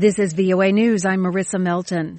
This is VOA News. I'm Marissa Melton.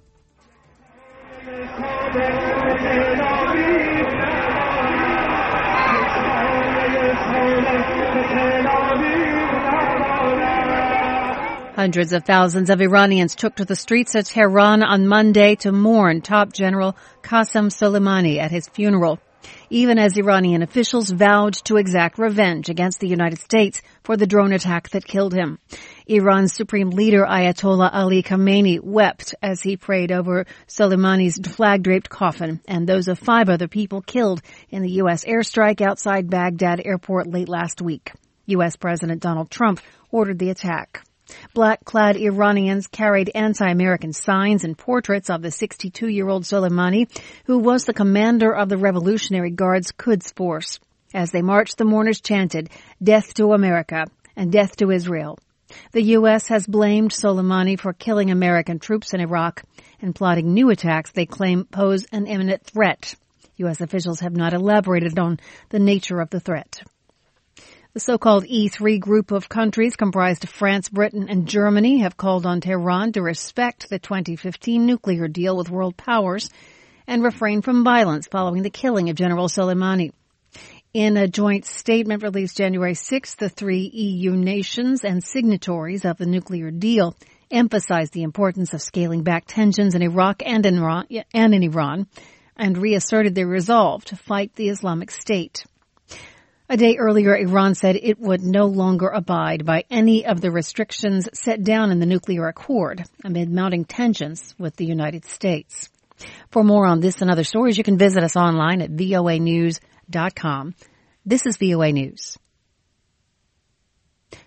Hundreds of thousands of Iranians took to the streets of Tehran on Monday to mourn top General Qasem Soleimani at his funeral, even as Iranian officials vowed to exact revenge against the United States for the drone attack that killed him. Iran's supreme leader Ayatollah Ali Khamenei wept as he prayed over Soleimani's flag-draped coffin and those of 5 other people killed in the U.S. airstrike outside Baghdad airport late last week. U.S. President Donald Trump ordered the attack. Black-clad Iranians carried anti-American signs and portraits of the 62-year-old Soleimani, who was the commander of the Revolutionary Guard's Quds Force. As they marched, the mourners chanted, "Death to America" and "Death to Israel." The U.S. has blamed Soleimani for killing American troops in Iraq and plotting new attacks they claim pose an imminent threat. U.S. officials have not elaborated on the nature of the threat. The so-called E3 group of countries comprised of France, Britain, and Germany have called on Tehran to respect the 2015 nuclear deal with world powers and refrain from violence following the killing of General Soleimani. In a joint statement released January 6th, the 3 EU nations and signatories of the nuclear deal emphasized the importance of scaling back tensions in Iraq and in Iran and reasserted their resolve to fight the Islamic State. A day earlier, Iran said it would no longer abide by any of the restrictions set down in the nuclear accord amid mounting tensions with the United States. For more on this and other stories, you can visit us online at voanews.com. This is VOA News.